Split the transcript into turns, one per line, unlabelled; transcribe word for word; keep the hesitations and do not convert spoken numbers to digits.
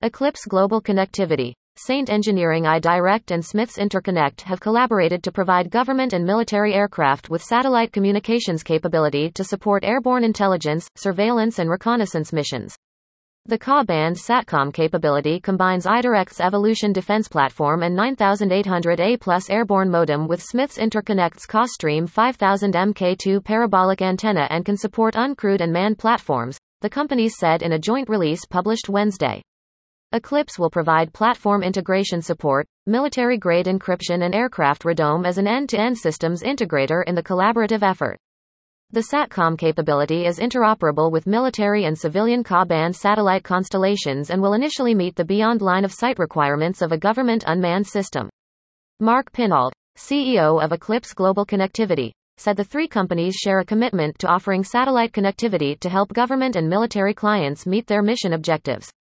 Eclipse Global Connectivity, Saint Engineering iDirect and Smiths Interconnect have collaborated to provide government and military aircraft with satellite communications capability to support airborne intelligence, surveillance and reconnaissance missions. The Ka-band SATCOM capability combines iDirect's Evolution defense platform and nine thousand eight hundred A plus airborne modem with Smiths Interconnect's Ka-Stream five thousand M K two parabolic antenna and can support uncrewed and manned platforms, the companies said in a joint release published Wednesday. Eclipse will provide platform integration support, military-grade encryption and aircraft radome as an end-to-end systems integrator in the collaborative effort. The SATCOM capability is interoperable with military and civilian Ka-band satellite constellations and will initially meet the beyond line-of-sight requirements of a government unmanned system. Mark Pinalt, C E O of Eclipse Global Connectivity, said the three companies share a commitment to offering satellite connectivity to help government and military clients meet their mission objectives.